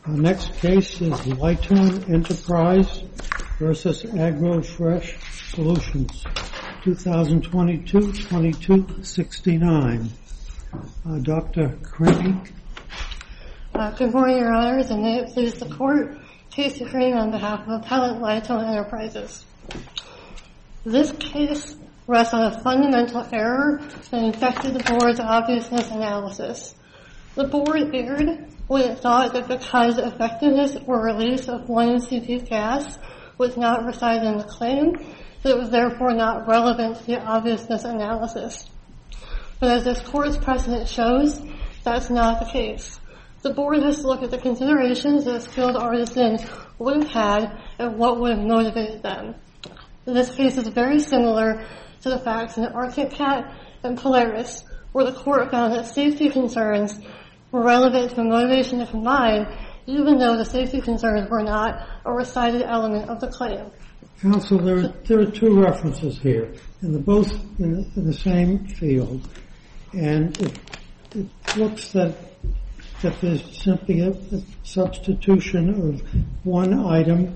The next case is Lytone Enterprise versus AgroFresh Solutions, 2022-2269. Dr. Craig. Good morning, Your Honors, and may it please the Court, Casey Crane on behalf of Appellant Lytone Enterprises. This case rests on a fundamental error that infected the Board's obviousness analysis. The Board erred when it thought that because effectiveness or release of 1-MCP gas was not recited in the claim, that it was therefore not relevant to the obviousness analysis. But as this Court's precedent shows, that's not the case. The Board has to look at the considerations that a skilled artisan would have had and what would have motivated them. This case is very similar to the facts in Arctic Cat and Polaris, where the Court found that safety concerns were relevant to the motivation to combine, even though the safety concerns were not a recited element of the claim. Counsel, there are two references here, and they're both in the same field, and it looks that there's simply a substitution of one item,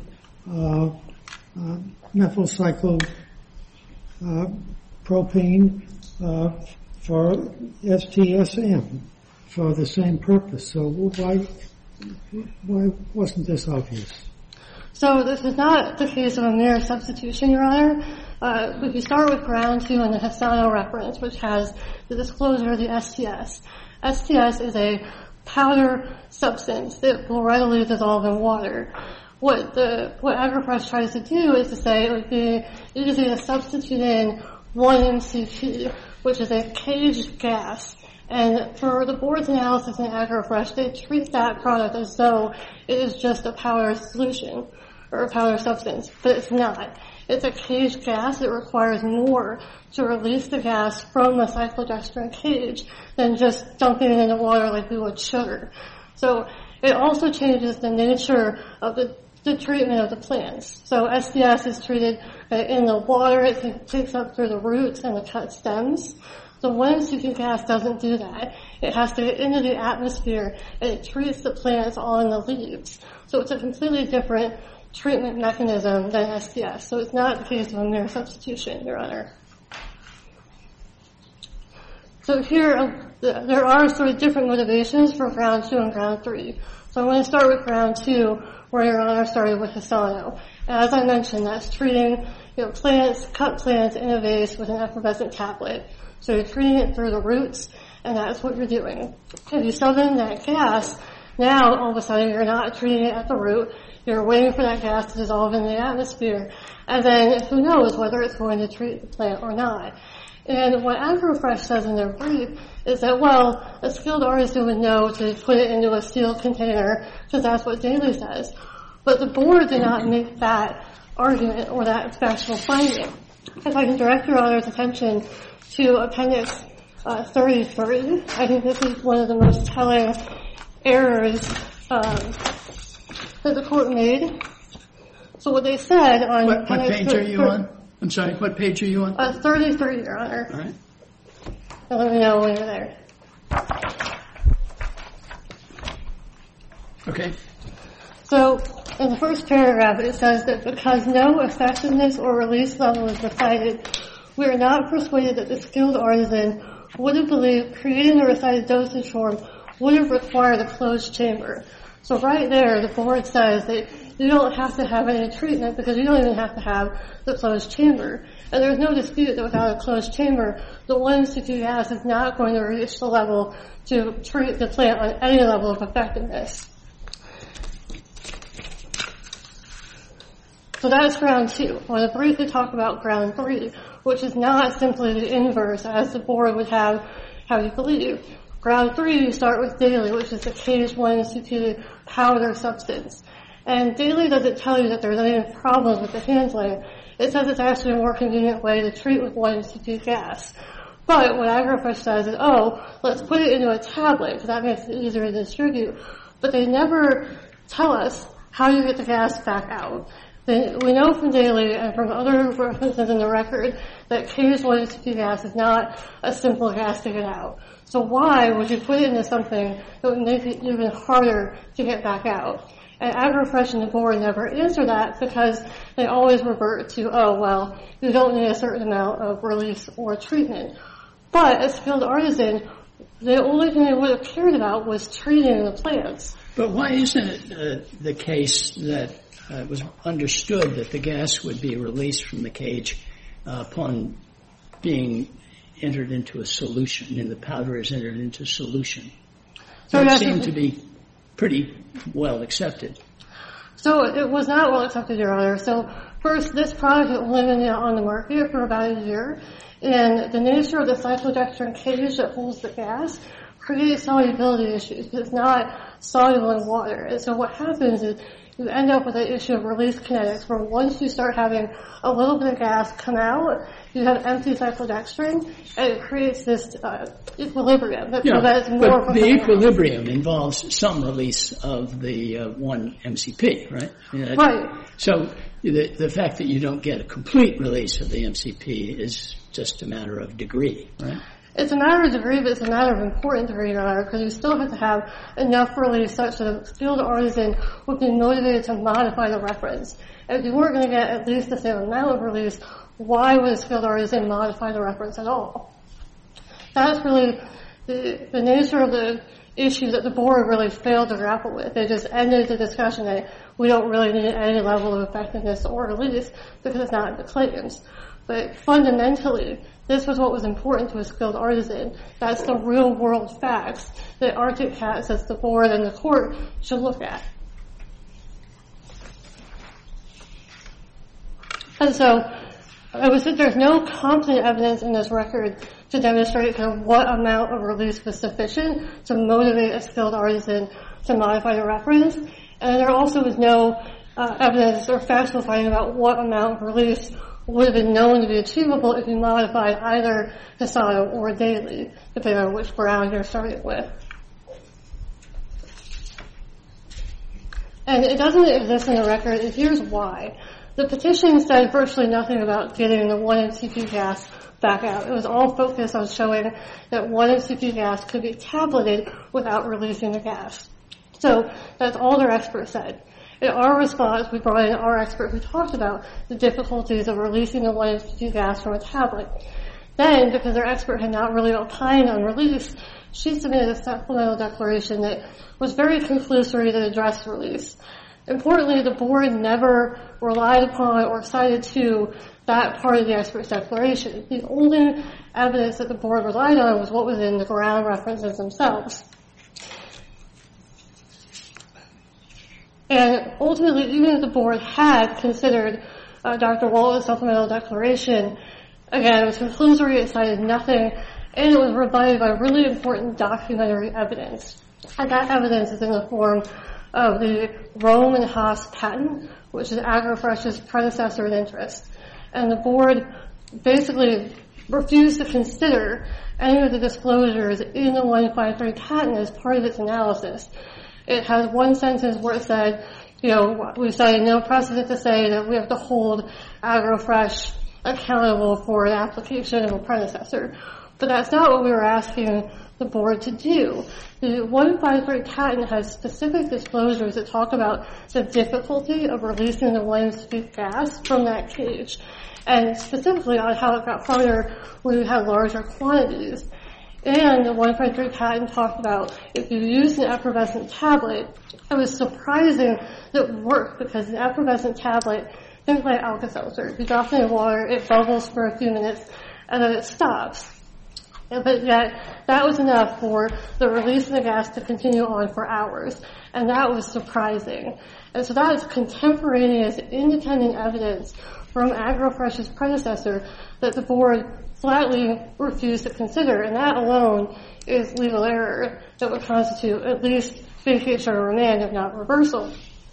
methylcyclopropene, for STSM for the same purpose. So why wasn't this obvious? So this is not the case of a mere substitution, Your Honor. If you start with ground 2 in the Hisano reference, which has the disclosure of the STS. STS is a powder substance that will readily dissolve in water. What AgroFresh tries to do is to say it would be easy to substitute in 1-MCP, which is a caged gas. And for the Board's analysis in AgroFresh, they treat that product as though it is just a powder solution or a powder substance, but it's not. It's a caged gas. It requires more to release the gas from the cyclodextrin cage than just dumping it into water like we would sugar. So it also changes the nature of the treatment of the plants. So STS is treated in the water. It takes up through the roots and the cut stems. The 1-MCP gas doesn't do that. It has to get into the atmosphere, and it treats the plants on the leaves. So it's a completely different treatment mechanism than STS. So it's not the case of a mere substitution, Your Honor. So here, there are sort of different motivations for ground 2 and ground 3. So I'm going to start with ground 2, where Your Honor started with Hisano. As I mentioned, that's treating plants, cut plants in a vase with an effervescent tablet. So you're treating it through the roots, and that's what you're doing. If you sub in that gas, now all of a sudden you're not treating it at the root. You're waiting for that gas to dissolve in the atmosphere, and then who knows whether it's going to treat the plant or not. And what AgroFresh says in their brief is that, well, a skilled artisan would know to put it into a sealed container because that's what Daly says. But the Board did not make that argument or that factual finding. If I can direct Your Honor's attention to Appendix 33, I think this is one of the most telling errors that the Court made. So what they said on what page are you on? I'm sorry, what page are you on? 33, Your Honor. All right. So let me know when you're there. Okay. So in the first paragraph, it says that because no effectiveness or release level is decided, we are not persuaded that the skilled artisan would have believed creating the recited dosage form would have required a closed chamber. So right there, the Board says that you don't have to have any treatment because you don't even have to have the closed chamber. And there's no dispute that without a closed chamber, the 1-MCP gas is not going to reach the level to treat the plant on any level of effectiveness. So that's ground 2. I want to briefly talk about ground 3, which is not simply the inverse as the Board would have you believe. Ground 3, you start with Daly, which is the caged 1-MCP powder substance. And Daly doesn't tell you that there's any problem with the handling. It says it's actually a more convenient way to treat with 1-MCP gas. But what AgroFresh says is, let's put it into a tablet because that makes it easier to distribute. But they never tell us how you get the gas back out. We know from Daly and from other references in the record that K-1 gas is not a simple gas to get out. So why would you put it into something that would make it even harder to get back out? And AgroFresh and the board never answer that because they always revert to, oh, well, you don't need a certain amount of release or treatment. But as skilled artisan, the only thing they would have cared about was treating the plants. But why isn't it the case that it was understood that the gas would be released from the cage upon being entered into a solution, and the powder is entered into solution? So it seemed to be pretty well accepted. So it was not well accepted, Your Honor. So first, this product has only been on the market for about a year, and the nature of the cyclodextrin cage that holds the gas creates solubility issues because it's not soluble in water. And so what happens is you end up with an issue of release kinetics where once you start having a little bit of gas come out, you have empty cyclodextrin, and it creates this equilibrium that prevents more from the equilibrium involves some release of the 1-MCP, right? Right. So the fact that you don't get a complete release of the MCP is just a matter of degree, right? It's a matter of degree, but it's a matter of important degree, Your Honor, because you still have to have enough release such that a skilled artisan would be motivated to modify the reference. And if you weren't going to get at least the same amount of release, why would a skilled artisan modify the reference at all? That's really the nature of the issue that the board really failed to grapple with. They just ended the discussion that we don't really need any level of effectiveness or release because it's not in the claims. But fundamentally, this was what was important to a skilled artisan. That's the real world facts that Arctic Cat says the board and the court should look at. And so I would say there's no competent evidence in this record to demonstrate kind of what amount of release was sufficient to motivate a skilled artisan to modify the reference. And there also was no evidence or factual finding about what amount of release would have been known to be achievable if you modified either Hisano or Daly, depending on which brand you're starting with. And it doesn't exist in the record, and here's why. The petition said virtually nothing about getting the 1-MCP gas back out. It was all focused on showing that 1-MCP gas could be tableted without releasing the gas. So that's all their experts said. In our response, we brought in our expert who talked about the difficulties of releasing the 1-MCP gas from a tablet. Then, because their expert had not really opined on release, she submitted a supplemental declaration that was very conclusory that addressed release. Importantly, the board never relied upon or cited to that part of the expert's declaration. The only evidence that the board relied on was what was in the ground references themselves. And ultimately, even if the board had considered Dr. Walton's supplemental declaration, again, it was conclusory, it cited nothing, and it was rebutted by really important documentary evidence. And that evidence is in the form of the Rome and Haas patent, which is AgroFresh's predecessor in interest. And the board basically refused to consider any of the disclosures in the 153 patent as part of its analysis. It has one sentence where it said, we cited no precedent to say that we have to hold AgroFresh accountable for the application of a predecessor. But that's not what we were asking the board to do. The 153 patent has specific disclosures that talk about the difficulty of releasing the 1-MCP gas from that cage, and specifically on how it got harder when you had larger quantities. And the 153 patent talked about if you use an effervescent tablet, it was surprising that it worked because an effervescent tablet, things like Alka-Seltzer, you drop it in water, it bubbles for a few minutes, and then it stops. But yet, that was enough for the release of the gas to continue on for hours. And that was surprising. And so that is contemporaneous, independent evidence from AgroFresh's predecessor that the board flatly refused to consider. And that alone is legal error that would constitute at least vacation or remand, if not reversal.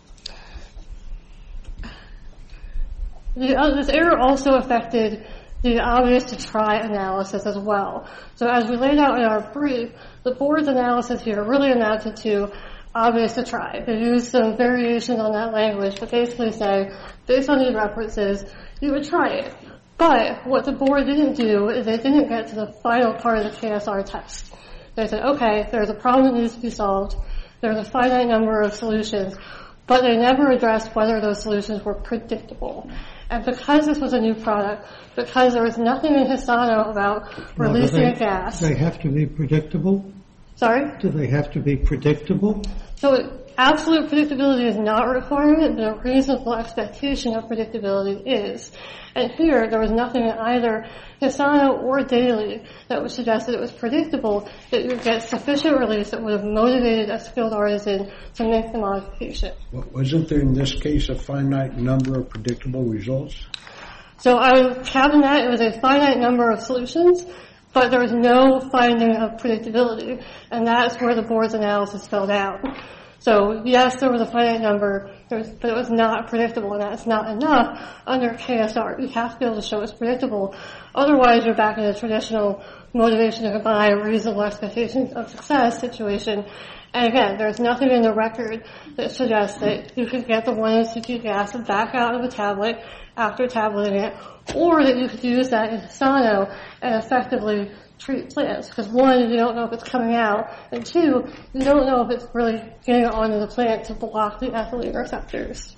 This error also affected the obvious to try analysis as well. So as we laid out in our brief, the board's analysis here really amounted to obvious to try. They use some variations on that language, but basically say, based on these references, you would try it. But what the board didn't do is they didn't get to the final part of the KSR test. They said, okay, there's a problem that needs to be solved. There's a finite number of solutions, but they never addressed whether those solutions were predictable. And because this was a new product, because there was nothing in Hisano about releasing a gas. Do they have to be predictable? Sorry? Do they have to be predictable? So absolute predictability is not a requirement, but a reasonable expectation of predictability is. And here, there was nothing in either Hisano or Daly that would suggest that it was predictable that you would get sufficient release that would have motivated a skilled artisan to make the modification. Wasn't there in this case a finite number of predictable results? So I would cabin that it was a finite number of solutions, but there was no finding of predictability, and that's where the board's analysis fell down. So yes, there was a finite number, but it was not predictable, and that's not enough under KSR. You have to be able to show it's predictable. Otherwise, you're back in a traditional motivation to combine reasonable expectations of success situation. And again, there's nothing in the record that suggests that you could get the 1-2 gas back out of a tablet after tableting it, or that you could use that in Hisano and effectively treat plants. Because one, you don't know if it's coming out, and two, you don't know if it's really getting onto the plant to block the ethylene receptors.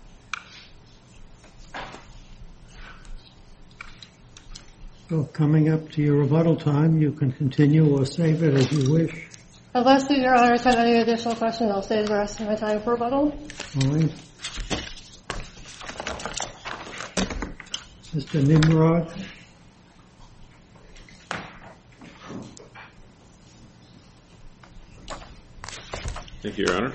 So coming up to your rebuttal time, you can continue or save it as you wish. Unless Your Honors have any additional questions, I'll save the rest of my time for rebuttal. All right. Mr. Nimrod. Thank you, Your Honor.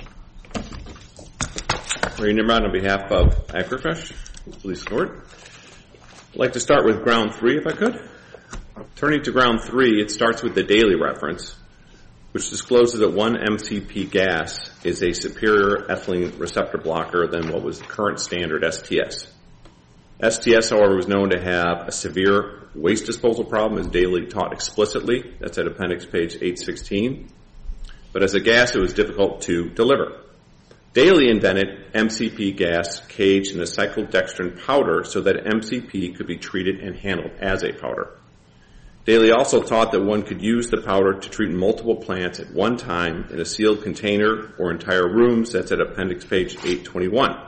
Ray Nimrod on behalf of Agrifresh, Police Court. I'd like to start with ground 3, if I could. Turning to ground 3, it starts with the Daly reference, which discloses that 1-MCP gas is a superior ethylene receptor blocker than what was the current standard STS. STS, however, was known to have a severe waste disposal problem, as Daly taught explicitly. That's at appendix page 816. But as a gas, it was difficult to deliver. Daly invented MCP gas caged in a cyclodextrin powder so that MCP could be treated and handled as a powder. Daly also taught that one could use the powder to treat multiple plants at one time in a sealed container or entire rooms. That's at appendix page 821.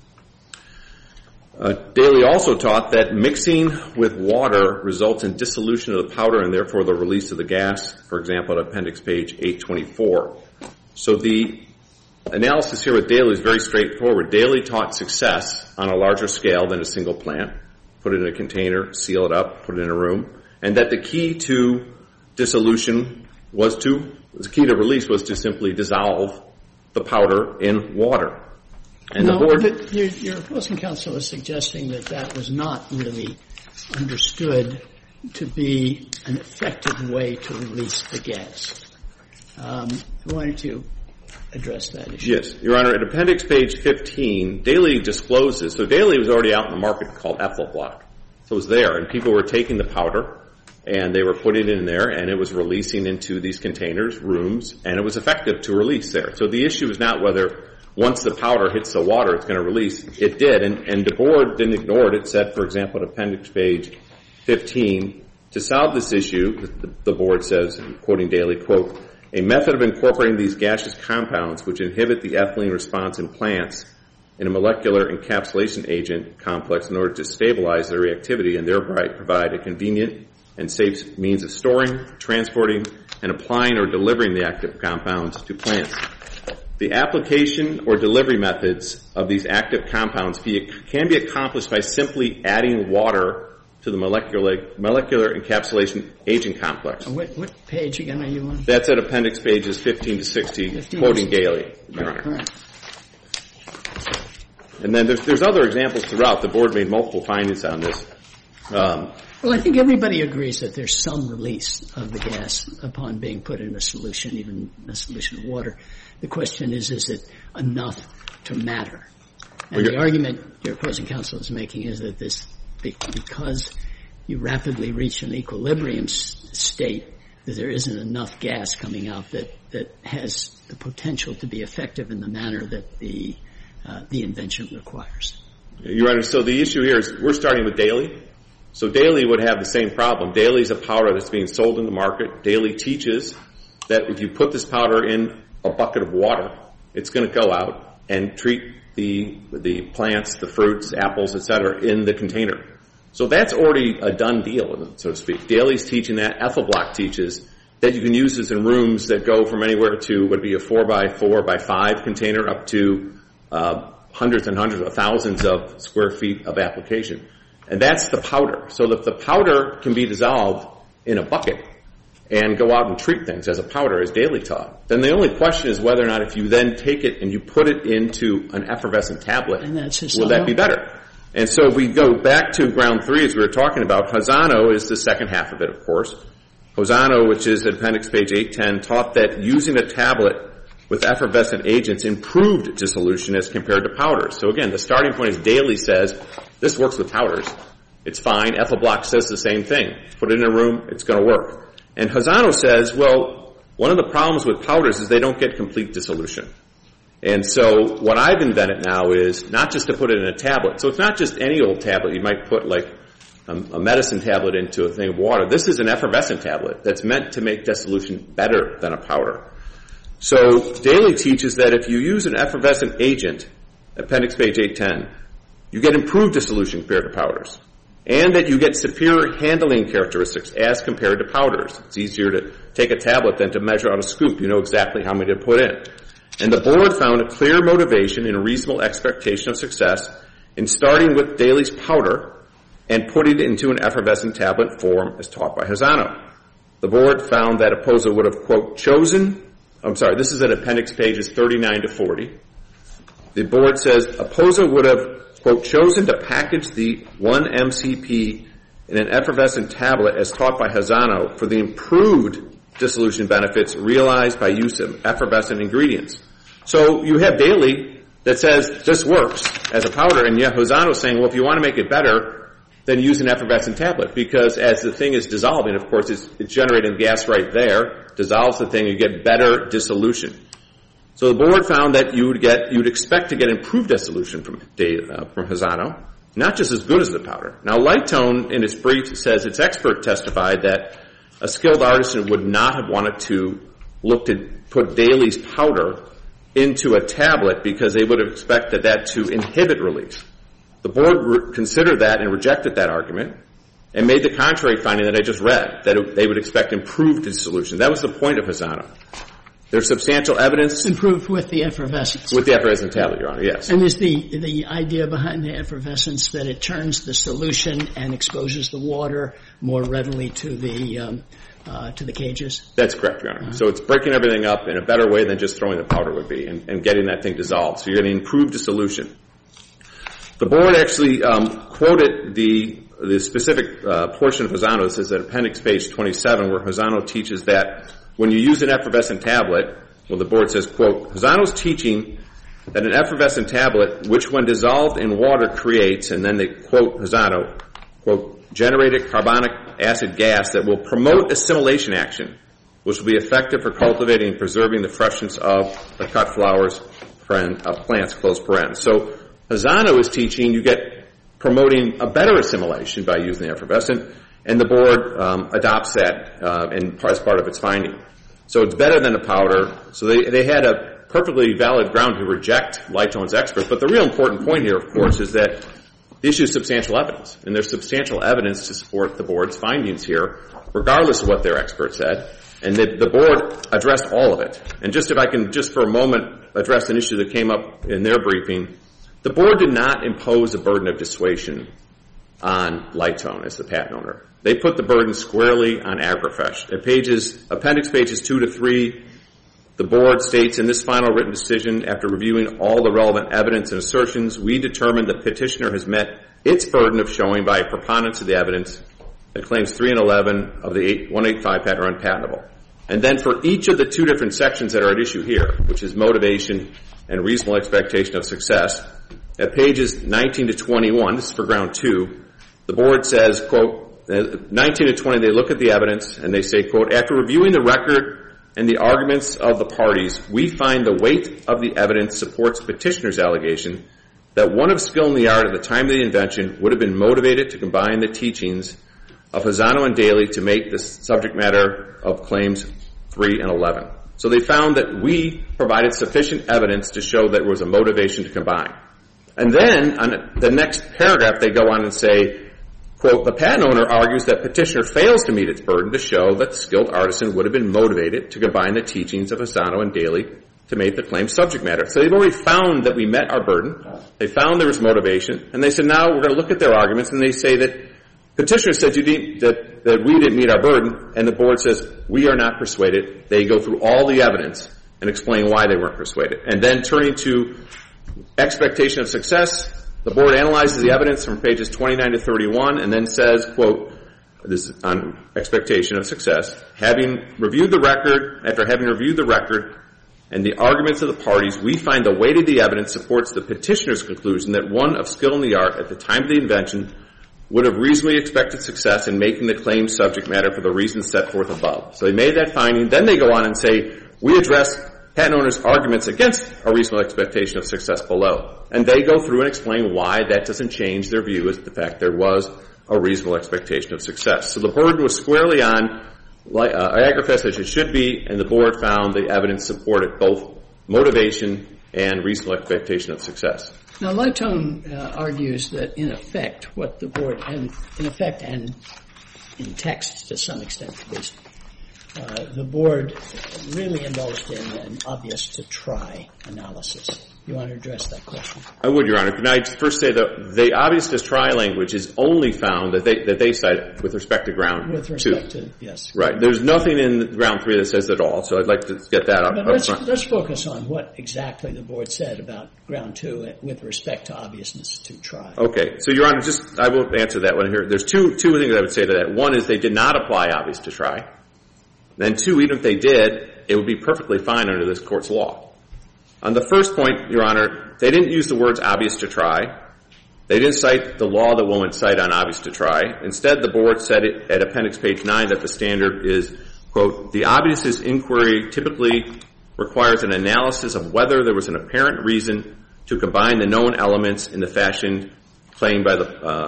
Daly also taught that mixing with water results in dissolution of the powder and therefore the release of the gas, for example, at appendix page 824. So the analysis here with Daly is very straightforward. Daly taught success on a larger scale than a single plant. Put it in a container, seal it up, put it in a room, and that the key to dissolution the key to release was to simply dissolve the powder in water. And no, the board, but your opposing counsel is suggesting that that was not really understood to be an effective way to release the gas. Why don't you address that issue? Yes, Your Honor. At appendix page 15, Daly discloses, so Daly was already out in the market called Ethylblock. So it was there, and people were taking the powder, and they were putting it in there, and it was releasing into these containers, rooms, and it was effective to release there. So the issue is not whether once the powder hits the water, it's going to release. It did, and the board didn't ignore it. It said, for example, at appendix page 15, to solve this issue, the board says, quoting Daly, quote, a method of incorporating these gaseous compounds which inhibit the ethylene response in plants in a molecular encapsulation agent complex in order to stabilize their reactivity and thereby provide a convenient and safe means of storing, transporting, and applying or delivering the active compounds to plants. The application or delivery methods of these active compounds can be accomplished by simply adding water to the molecular encapsulation agent complex. What page again are you on? That's at appendix pages 15 to 60, quoting Daly, Your Honor. Right. And then there's other examples throughout. The board made multiple findings on this. Well, I think everybody agrees that there's some release of the gas upon being put in a solution, even a solution of water. The question is it enough to matter? And the argument your opposing counsel is making is that this, because you rapidly reach an equilibrium state, there isn't enough gas coming out that has the potential to be effective in the manner that the invention requires. Your Honor, so the issue here is we're starting with Daly. So Daly would have the same problem. Daly is a powder that's being sold in the market. Daly teaches that if you put this powder in a bucket of water, it's going to go out and treat the plants, the fruits, apples, etc., in the container. So that's already a done deal, so to speak. Daly's teaching that. Ethelblock teaches that you can use this in rooms that go from anywhere to would be a 4x4x5 container up to hundreds and hundreds of thousands of square feet of application. And that's the powder. So that the powder can be dissolved in a bucket and go out and treat things as a powder, as Daly taught. Then the only question is whether or not if you then take it and you put it into an effervescent tablet, will that be better? And so we go back to ground 3 as we were talking about. Hosano is the second half of it, of course. Hosano, which is at appendix page 810, taught that using a tablet with effervescent agents improved dissolution as compared to powders. So again, the starting point is Daly says, this works with powders. It's fine. Ethelblock says the same thing. Put it in a room, it's going to work. And Hosano says, well, one of the problems with powders is they don't get complete dissolution. And so what I've invented now is not just to put it in a tablet. So it's not just any old tablet. You might put like a medicine tablet into a thing of water. This is an effervescent tablet that's meant to make dissolution better than a powder. So Daly teaches that if you use an effervescent agent, appendix page 810, you get improved dissolution compared to powders. And that you get superior handling characteristics as compared to powders. It's easier to take a tablet than to measure out a scoop. You know exactly how many to put in. And the board found a clear motivation and a reasonable expectation of success in starting with Daly's powder and putting it into an effervescent tablet form as taught by Hosano. The board found that Oposo would have, quote, this is at appendix pages 39 to 40. The board says Oposo would have, quote, chosen to package the 1-MCP in an effervescent tablet as taught by Hosano for the improved dissolution benefits realized by use of effervescent ingredients. So you have Daly that says this works as a powder, and yet Hosano's saying, well, if you want to make it better, then use an effervescent tablet, because as the thing is dissolving, of course, it's generating gas right there, dissolves the thing, you get better dissolution. So the board found that you'd expect to get improved dissolution from Hosano, not just as good as the powder. Now, Lightone, in its brief, says its expert testified that a skilled artisan would not have wanted to look to put Daly's powder into a tablet because they would have expected that to inhibit release. The board considered that and rejected that argument and made the contrary finding that I just read, that they would expect improved dissolution. That was the point of Hosano. There's substantial evidence. Improved with the effervescence. With the effervescent tablet, Your Honor, yes. And is the idea behind the effervescence that it turns the solution and exposes the water more readily to the cages? That's correct, Your Honor. So it's breaking everything up in a better way than just throwing the powder would be and getting that thing dissolved. So you're getting improved dissolution. The board actually quoted the specific portion of Hosano. It says at appendix page 27 where Hosano teaches that when you use an effervescent tablet, well, the board says, quote, Hosano's teaching that an effervescent tablet, which when dissolved in water creates, and then they quote Hosano, quote, generated carbonic acid gas that will promote assimilation action, which will be effective for cultivating and preserving the freshness of the cut flowers plants, close parens. So Hosano is teaching you get promoting a better assimilation by using the effervescent, and the board adopts that as part of its finding. So it's better than a powder. So they had a perfectly valid ground to reject Lightone's expert. But the real important point here, of course, is that the issue is substantial evidence. And there's substantial evidence to support the board's findings here, regardless of what their expert said. And the board addressed all of it. And just if I can just for a moment address an issue that came up in their briefing, the board did not impose a burden of dissuasion on Lightone as the patent owner. They put the burden squarely on Agrifresh. At appendix pages 2 to 3, the board states, in this final written decision, after reviewing all the relevant evidence and assertions, we determined the petitioner has met its burden of showing by a preponderance of the evidence that claims 3 and 11 of the 185 patent are unpatentable. And then for each of the two different sections that are at issue here, which is motivation and reasonable expectation of success, at pages 19 to 21, this is for ground 2, the board says, quote, 19 to 20, they look at the evidence and they say, quote, after reviewing the record and the arguments of the parties, we find the weight of the evidence supports petitioner's allegation that one of skill in the art at the time of the invention would have been motivated to combine the teachings of Hosano and Daly to make the subject matter of claims 3 and 11. So they found that we provided sufficient evidence to show that there was a motivation to combine. And then on the next paragraph, they go on and say, quote, the patent owner argues that petitioner fails to meet its burden to show that the skilled artisan would have been motivated to combine the teachings of Hosano and Daly to make the claim subject matter. So they've already found that we met our burden. They found there was motivation. And they said, now we're going to look at their arguments. And they say that petitioner said that we didn't meet our burden. And the board says, we are not persuaded. They go through all the evidence and explain why they weren't persuaded. And then turning to expectation of success, the board analyzes the evidence from pages 29 to 31 and then says, quote, this is on expectation of success, after having reviewed the record and the arguments of the parties, we find the weight of the evidence supports the petitioner's conclusion that one of skill in the art at the time of the invention would have reasonably expected success in making the claim subject matter for the reasons set forth above. So they made that finding. Then they go on and say, we address patent owner's arguments against a reasonable expectation of success below. And they go through and explain why that doesn't change their view as the fact there was a reasonable expectation of success. So the burden was squarely on Agrifest as it should be, and the board found the evidence supported both motivation and reasonable expectation of success. Now, Lightone argues that in effect, what the board, and in effect and in text to some extent at least, the board really indulged in an obvious to try analysis. You want to address that question? I would, Your Honor. Can I first say that the obvious to try language is only found that they cite with respect to ground 2. With respect to, yes. Right. There's nothing in ground 3 that says that all, so I'd like to get that up front. Let's focus on what exactly the board said about ground 2 with respect to obviousness to try. Okay. So, Your Honor, I will answer that one here. There's two things I would say to that. One is they did not apply obvious to try. Then 2, even if they did, it would be perfectly fine under this court's law. On the first point, Your Honor, they didn't use the words obvious to try. They didn't cite the law that one would cite on obvious to try. Instead, the board said it at appendix page 9 that the standard is, quote, the obviousness inquiry typically requires an analysis of whether there was an apparent reason to combine the known elements in the fashion claimed by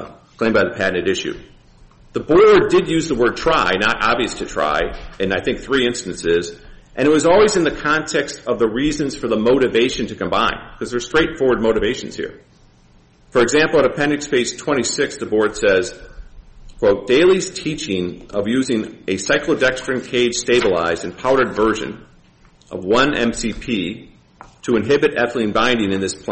the patented issue. The board did use the word try, not obvious to try, in I think 3 instances, and it was always in the context of the reasons for the motivation to combine, because there's straightforward motivations here. For example, at appendix page 26, the board says, quote, Daly's teaching of using a cyclodextrin cage stabilized and powdered version of 1-MCP to inhibit ethylene binding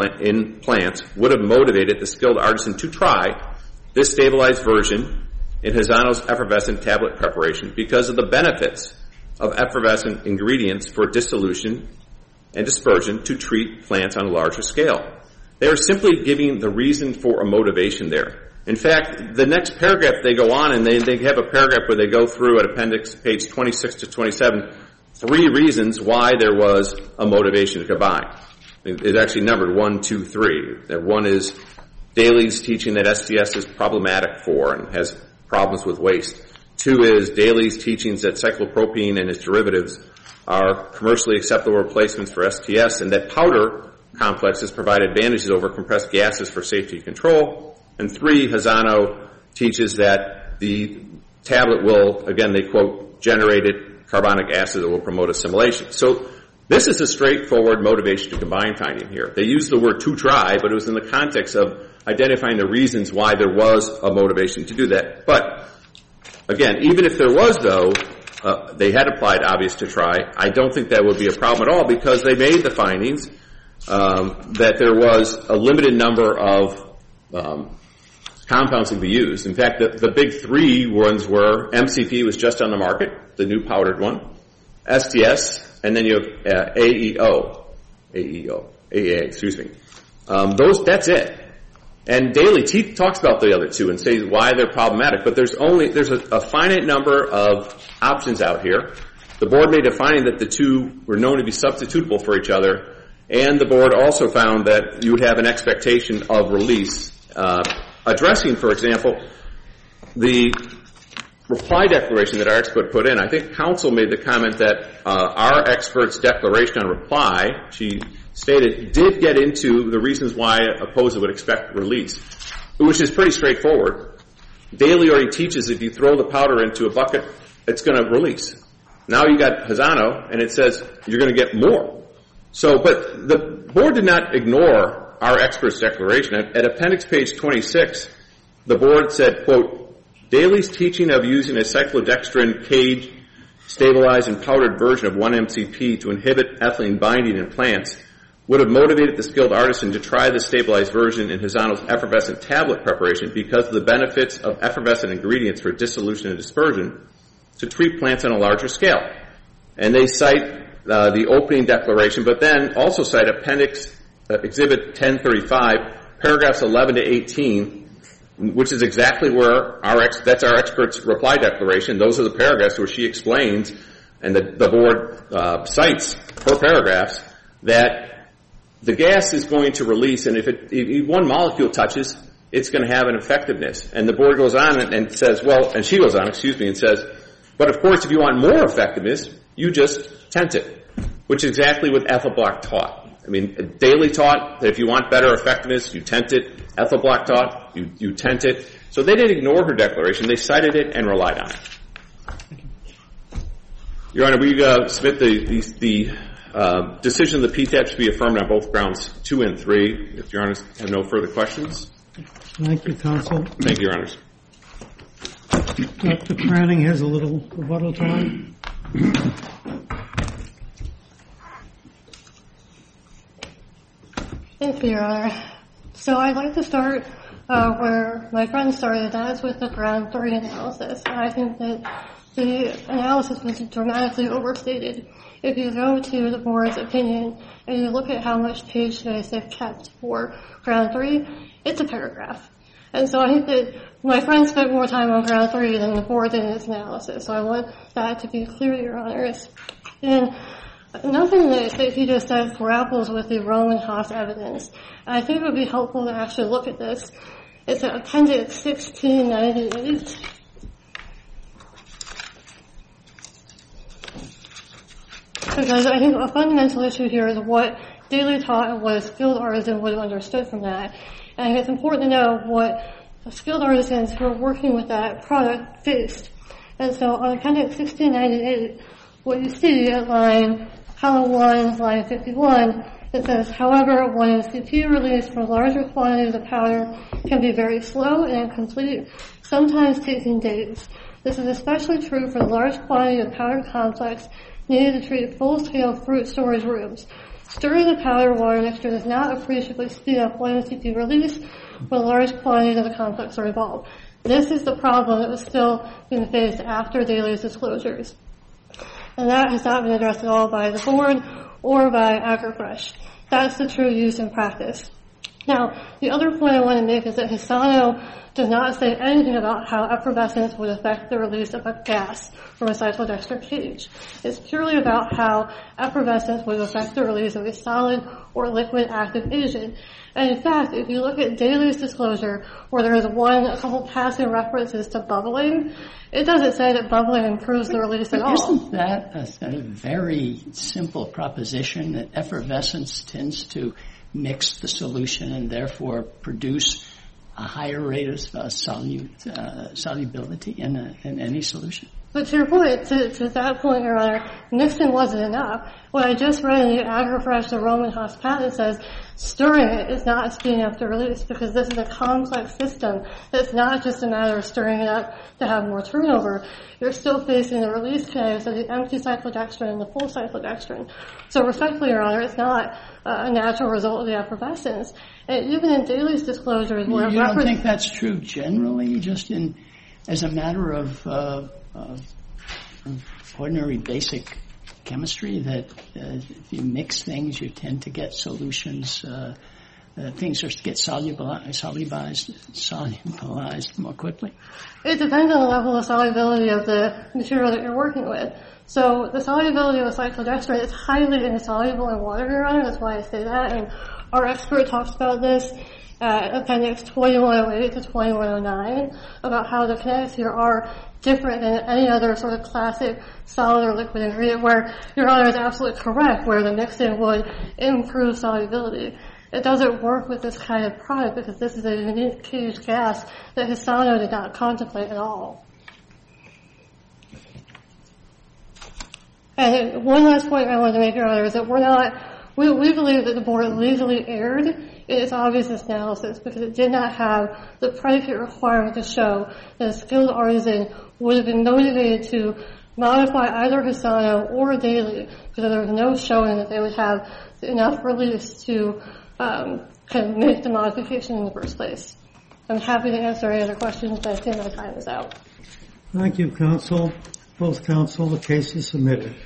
in plants would have motivated the skilled artisan to try this stabilized version in Hosano's effervescent tablet preparation because of the benefits of effervescent ingredients for dissolution and dispersion to treat plants on a larger scale. They are simply giving the reason for a motivation there. In fact, the next paragraph they go on and they have a paragraph where they go through at appendix page 26 to 27, 3 reasons why there was a motivation to combine. It's actually numbered 1, 2, 3. One is Daly's teaching that STS is problematic for and has problems with waste. 2 is Daly's teachings that cyclopropene and its derivatives are commercially acceptable replacements for STS and that powder complexes provide advantages over compressed gases for safety control. And 3, Hosano teaches that the tablet will, again, they quote, generated carbonic acid that will promote assimilation. So this is a straightforward motivation to combine finding here. They used the word to try, but it was in the context of identifying the reasons why there was a motivation to do that. But again, even if there was, though, they had applied obvious to try, I don't think that would be a problem at all because they made the findings that there was a limited number of compounds that could be used. In fact, the big 3 ones were MCP was just on the market, the new powdered one, STS, and then you have AAA, excuse me. That's it. And Daly talks about the other 2 and says why they're problematic, but there's a finite number of options out here. The board made a finding that the 2 were known to be substitutable for each other, and the board also found that you would have an expectation of release, addressing, for example, the reply declaration that our expert put in, I think counsel made the comment that our expert's declaration on reply, she stated, did get into the reasons why a POSA would expect release, which is pretty straightforward. Daly already teaches if you throw the powder into a bucket, it's going to release. Now you got Pisano, and it says you're going to get more. So, but the board did not ignore our expert's declaration. At appendix page 26, the board said, quote, Daly's teaching of using a cyclodextrin cage stabilized and powdered version of 1-MCP to inhibit ethylene binding in plants would have motivated the skilled artisan to try the stabilized version in Pisano's effervescent tablet preparation because of the benefits of effervescent ingredients for dissolution and dispersion to treat plants on a larger scale. And they cite the opening declaration, but then also cite appendix exhibit 1035, paragraphs 11 to 18, which is exactly where that's our expert's reply declaration. Those are the paragraphs where she explains, and the board cites her paragraphs, that the gas is going to release, and if one molecule touches, it's going to have an effectiveness. And the board goes on and says, and she goes on, and says, but of course, if you want more effectiveness, you just tent it, which is exactly what Ethelblock taught. I mean, Daly taught that if you want better effectiveness, you tent it. Ethelblock taught you tent it. So they didn't ignore her declaration. They cited it and relied on it. Your Honor, we submit the decision of the PTAB should be affirmed on both grounds 2 and 3. If Your Honors have no further questions. Thank you, counsel. Thank you, Your Honors. Dr. Cranning has a little rebuttal time. Thank you, Your Honor. So I'd like to start where my friend started, that is with the ground 3 analysis. And I think that the analysis was dramatically overstated. If you go to the board's opinion and you look at how much page space they've kept for ground 3, it's a paragraph. And so I think that my friend spent more time on ground 3 than the board did in its analysis. So I want that to be clear, Your Honors. And nothing that he just said grapples with the Rome and Haas evidence. And I think it would be helpful to actually look at this. It's at appendix 1698. Because I think a fundamental issue here is what Daly taught and what a skilled artisan would have understood from that. And it's important to know what skilled artisans who are working with that product faced. And so on appendix 1698, what you see at column 1, line 51, it says, however, 1-MCP release from larger quantities of powder can be very slow and incomplete, sometimes taking days. This is especially true for the large quantity of powder complex needed to treat full-scale fruit storage rooms. Stirring the powder water mixture does not appreciably speed up 1-MCP release when large quantities of the complex are involved. This is the problem that was still being faced after Daly's disclosures. And that has not been addressed at all by the board or by AgriFresh. That's the true use in practice. Now, the other point I want to make is that Hisano does not say anything about how effervescence would affect the release of a gas from a cyclodextrin cage. It's purely about how effervescence would affect the release of a solid or liquid active agent. And in fact, if you look at Daly's disclosure, where there is a couple passing references to bubbling, it doesn't say that bubbling improves the release at all. Isn't that a very simple proposition that effervescence tends to mix the solution and therefore produce a higher rate of solubility in any solution? But to your point, to that point, Your Honor, mixing wasn't enough. What I just read in the AgriFresh, the Roman Haas patent says stirring it is not speeding up the release because this is a complex system. It's not just a matter of stirring it up to have more turnover. You're still facing the release kinetics of the empty cyclodextrin and the full cyclodextrin. So respectfully, Your Honor, it's not a natural result of the effervescence. And even in Daly's disclosures, where you don't think that's true generally, just as a matter of ordinary basic chemistry, that if you mix things, you tend to get solutions. Things get solubilized more quickly? It depends on the level of solubility of the material that you're working with. So the solubility of a cyclodextrin is highly insoluble in water, Your Honor. That's why I say that. And our expert talks about this Appendix 2108 to 2109 about how the kinetics here are different than any other sort of classic solid or liquid ingredient, where Your Honor is absolutely correct, where the mixing would improve solubility. It doesn't work with this kind of product because this is a unique cage gas that Hisano did not contemplate at all. And one last point I wanted to make, Your Honor, is that we believe that the board legally erred in its obviousness analysis because it did not have the predicate requirement to show that a skilled artisan would have been motivated to modify either Hisano or Daly because there was no showing that they would have enough release to kind of make the modification in the first place. I'm happy to answer any other questions, but I think my time is out. Thank you, counsel. Both counsel, the case is submitted.